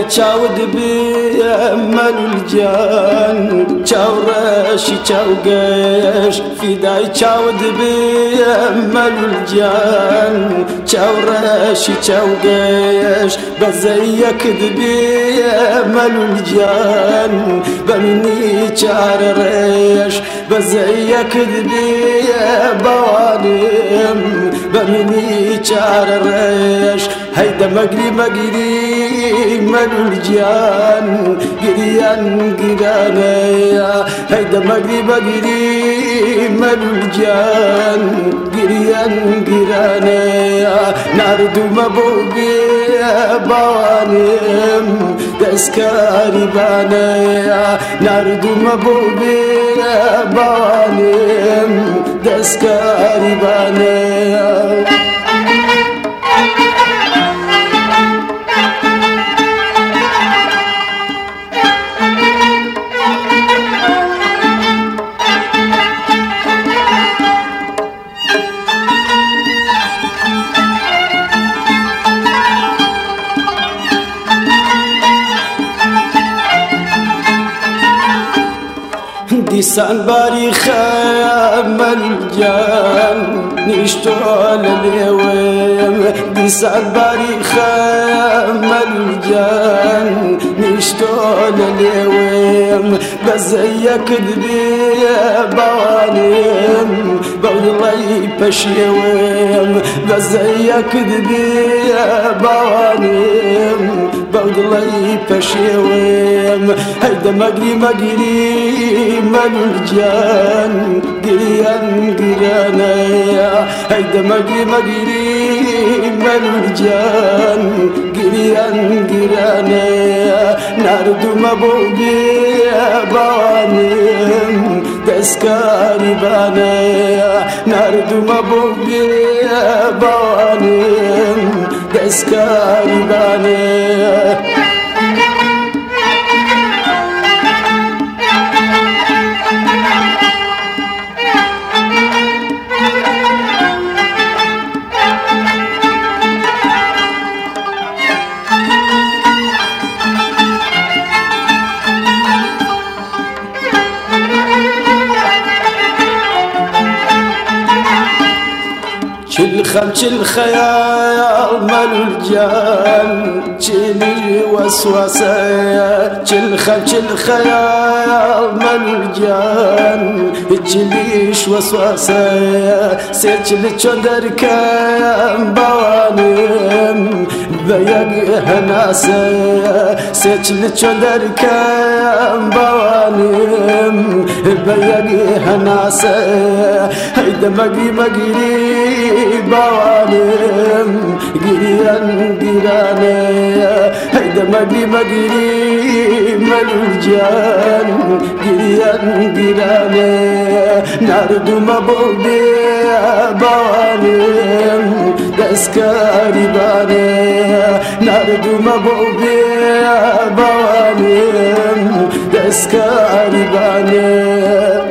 چاود بیمل الجان چاو رشی چاو گش فدای چاود بیمل الجان چاو رشی چاو گش بزیک بیمل الجان بمنی چار رش بزیک بوانم بمنی چار رش هيدا مقري مقري ملو الجان قريان قرانيا هيدا مقري مقري ملو الجان قريان قرانيا ناردو مبوبي بوانم دسكاري بانيا ناردو مبوبي بوانم دسكاري بانيا ديسان باري خامل الجان نشتغل اليوم ديسان باري خامل الجان نشتغل اليوم بزيك ذبي بوانيم بولي بشيوم بزيك ذبي بوانيم بولي بشيوم هيدا مقري مقري ملو الجان قريان قرانيا هيدا مقري مقري ملو الجان قريان قرانيا ناردو مبوبي بوانيم دسكاري بانيا ناردو مبوبي بوانيم دسكاري بانيا خمش الخيال ملو الجان جيني وسوسة خمش الخيال ملو الجان جيليش وسوسة سيجل تشندر كام بوانم بيق هناسة سيجل تشندر كام بوانم بيق هناسة هيدا مقري مقري بوانم قريان قرانيا هيدا مقري مقري ملو الجان قريان قرانيا ناردو مبوبي بوانم دسكاري بانيا ناردو مبوبي بوانم دسكاري بانيا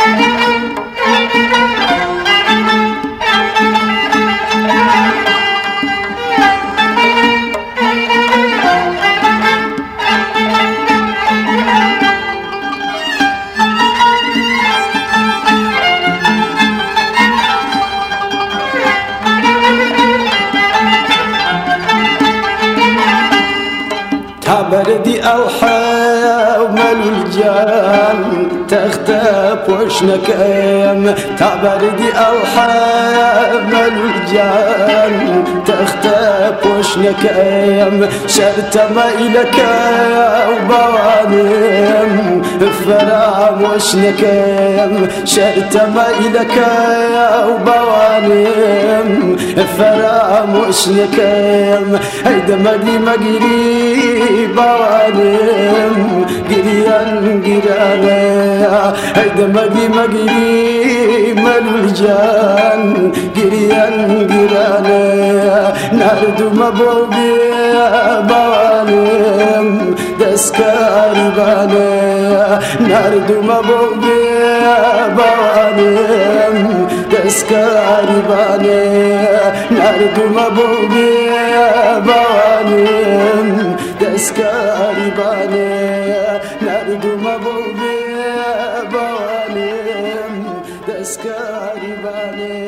بردي الحياة وملو الجان تختب وشنك ايام تعبردي الحياة ملو الجان تختب وشنك ايام شرت ما إلك وبوانم فرام وشنك ايام شرت ما إلك وبوانم فرام وشنك ايام هيدا مقري مقري بوانم قريان قرانيا هيدا مقري مقري ملو الجان قريان قرانيا ناردو مبوبي بوانم دسكاري بانيا ناردو مبوبي بوانم دسكاري بانيا ناردو مبوبي بوانم دستکاری بانه نردم بوده بانه دستکاری بانه